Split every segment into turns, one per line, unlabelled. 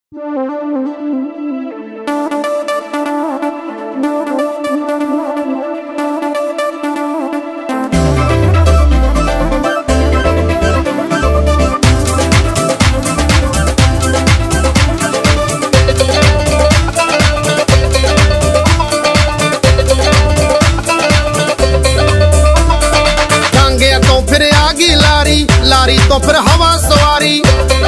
टांगे तो फिर आगी लारी, लारी तो फिर हवा सवारी।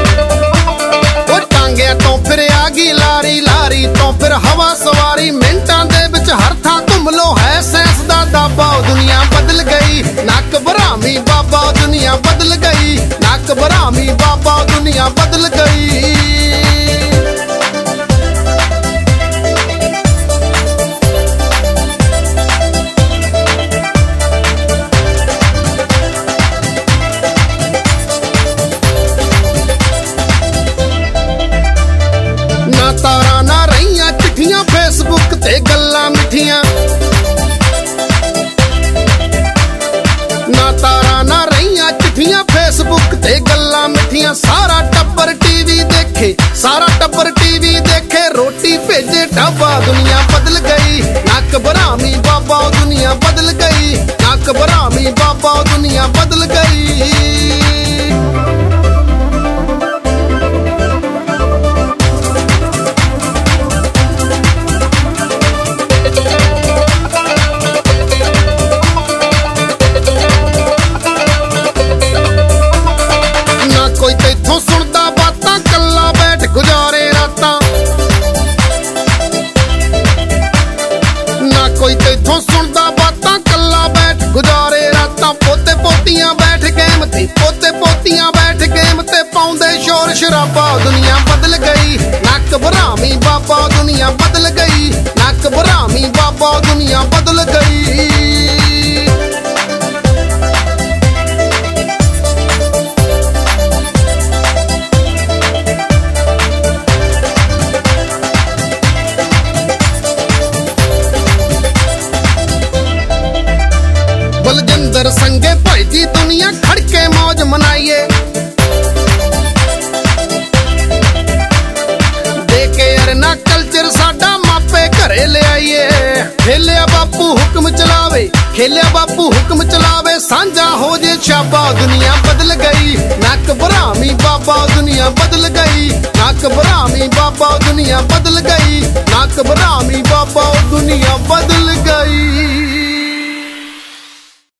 टांगे तो फिर आगी लारी, लारी तो फिर हवा सवारी। मिंटां दे विच हर थां घुम लो, है साइंस दा दाबा। दुनिया बदल गई, नक भरामी बाबा, दुनिया बदल गई, नक भरामी बाबा, दुनिया बदल गई। ना तारा ना रहियां चिट्ठियां, फेसबुक ते गल्लां मिठियां। ना तारा ना रहियां चिट्ठियां, फेसबुक ते गल्लां मिठियां। सारा टब्बर टीवी देखे, सारा टब्बर टीवी देखे, रोटी भेजे ढाबा। दुनिया बदल गई, नक भरामी बाबा, दुनिया बदल गई, नक भरामी बाबा, दुनिया बदल गई। कोई तैथों सुनदा बातां, कल्ला बैठ गुजारे रातां। ना कोई तैथों सुनदा बातां, कल्ला बैठ गुजारे रातां। पोते पोतियां बैठ गेम ते, पोते पोतियां बैठ गेम ते, पाउंदे शोर शराबा। दुनिया बदल गई, नक भरामी बाबा, दुनिया बदल गई, नक भरामी बाबा, दुनिया बदल गई। बलजिंदर संगे भाई जी, दुनिया खड़के मौज मनाइए। देखे अरना कल्चर साडा मापे घरे ले आइए। खेलिया बापू हुक्म चलावे, खेलिया बापू हुक्म चलावे, सांझा हो जे शाबा। दुनिया बदल गई, नक भरामी बाबा, दुनिया बदल गई, नक भरामी बाबा, दुनिया बदल गई, नक भरामी बाबा, दुनिया बदल गई।